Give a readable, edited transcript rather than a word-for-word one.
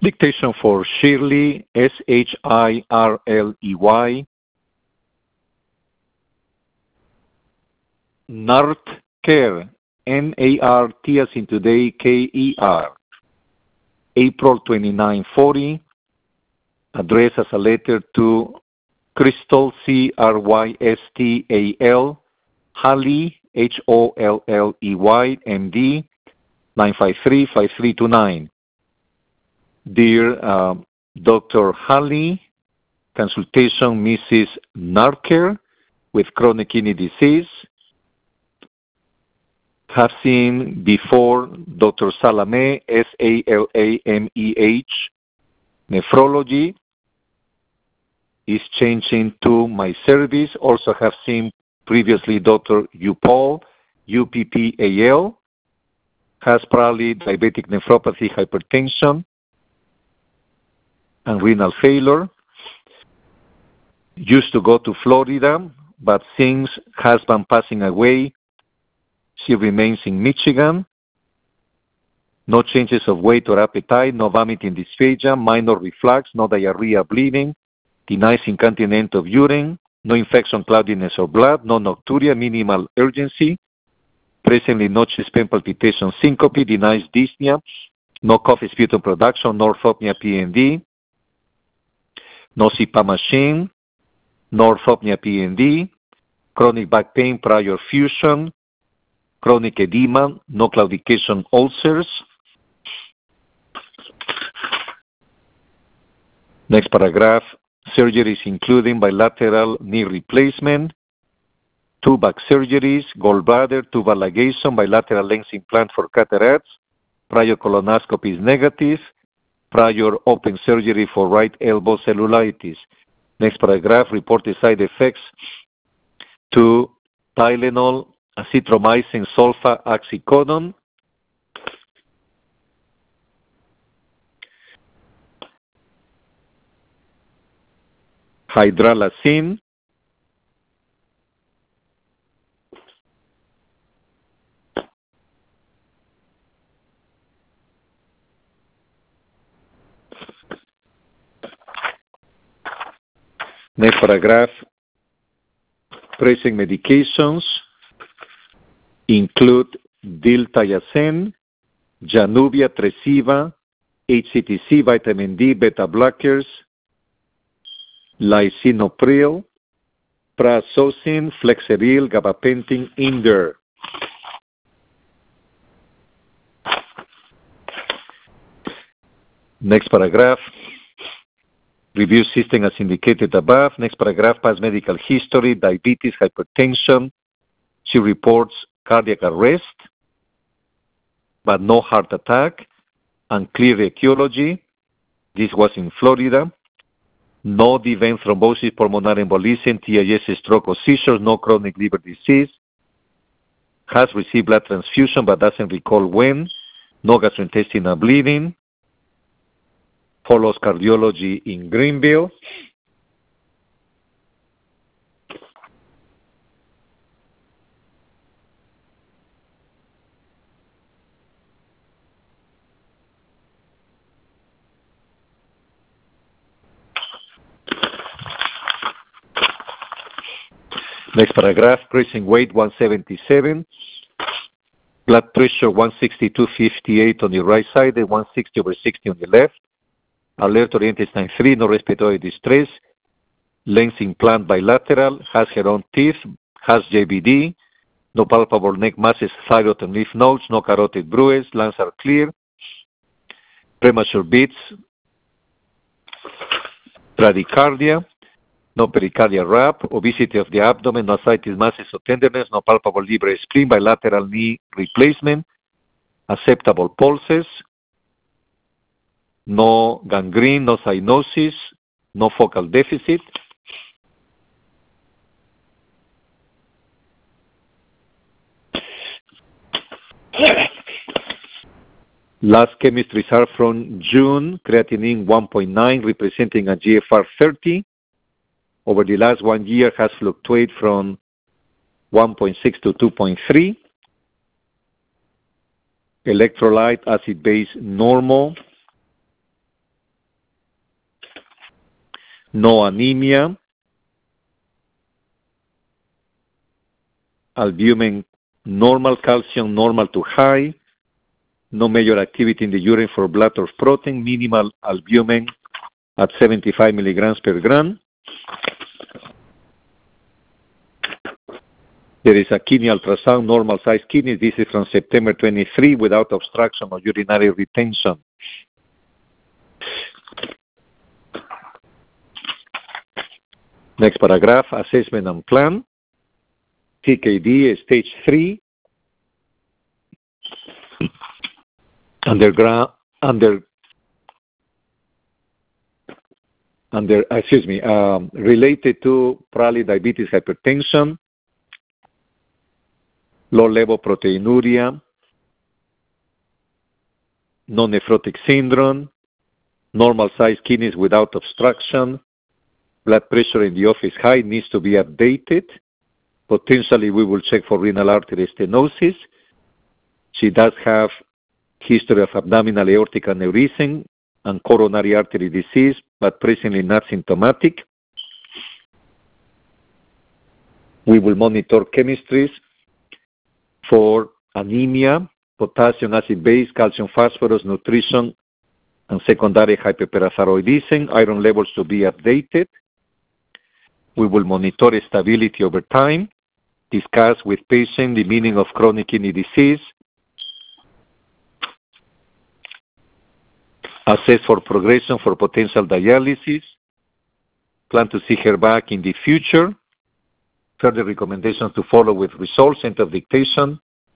Dictation for Shirley, Shirley. Nartker, N-A-R-T as in today, K-E-R. April 2940. Address as a letter to Crystal, C-R-Y-S-T-A-L, Holley, Holley, M-D, 953-5329. Dear Dr. Holley, consultation Mrs. Narker with chronic kidney disease. Have seen before Dr. Salameh, S-A-L-A-M-E-H, nephrology. Is changing to my service. Also have seen previously Dr. Upal, U-P-P-A-L. Has probably diabetic nephropathy, hypertension, and renal failure. Used to go to Florida, but since husband passing away, she remains in Michigan. No changes of weight or appetite, no vomiting, dysphagia, minor reflux, no diarrhea, bleeding, denies incontinence of urine, no infection, cloudiness of blood, no nocturia, minimal urgency, presently no chest pain, palpitation, syncope, denies dyspnea, no cough, sputum production, no orthopnea, PND, no CPAP machine, no orthopnea, PND, chronic back pain, prior fusion, chronic edema, no claudication, ulcers. Next paragraph, surgeries including bilateral knee replacement, 2 back surgeries, gallbladder, tubal ligation, bilateral lens implant for cataracts, prior colonoscopy is negative, prior open surgery for right elbow cellulitis. Next paragraph, reported side effects to Tylenol, azithromycin, sulfa, oxycodone. Hydralazine, next paragraph, present medications include diltiazem, Januvia, Tresiba, HCTC, vitamin D, beta blockers, lisinopril, prazosin, flexeril, gabapentin, Inder. Next paragraph, review system as indicated above. Next paragraph, past medical history, diabetes, hypertension. She reports cardiac arrest, but no heart attack, unclear etiology. This was in Florida. No deep vein thrombosis, pulmonary embolism, TIS, stroke or seizures, no chronic liver disease. Has received blood transfusion but doesn't recall when. No gastrointestinal bleeding. Follows cardiology in Greenville. Next paragraph, present weight 177, blood pressure 162/58 on the right side and 160/60 on the left. Alert oriented sign 3, no respiratory distress. Lens implant bilateral, has her own teeth, has JBD, no palpable neck masses, thyroid and lymph nodes, no carotid bruise, lungs are clear. Premature beats, bradycardia, no pericardial wrap, obesity of the abdomen, no ascites, masses or tenderness, no palpable liver spleen, bilateral knee replacement, acceptable pulses, no gangrene, no cyanosis, no focal deficit. Last chemistries are from June, creatinine 1.9, representing a GFR 30. Over the last 1 year has fluctuated from 1.6 to 2.3. Electrolyte, acid base normal. no anemia, albumin normal, calcium normal to high, no major activity in the urine for blood or protein, minimal albumin at 75 milligrams per gram. There is a kidney ultrasound, normal size kidney. This is from September 23 without obstruction or urinary retention. Next paragraph, assessment and plan. TKD, stage 3. Related to probably diabetes, hypertension, low level proteinuria, non-nephrotic syndrome, normal size kidneys without obstruction, blood pressure in the office high, needs to be updated. Potentially we will check for renal artery stenosis. She does have history of abdominal aortic aneurysm and coronary artery disease, but presently not symptomatic. We will monitor chemistries for anemia, potassium, acid base, calcium, phosphorus, nutrition, and secondary hyperparathyroidism, iron levels to be updated. We will monitor stability over time, discuss with patient the meaning of chronic kidney disease, assess for progression for potential dialysis, plan to see her back in the future, further recommendations to follow with results, end of dictation,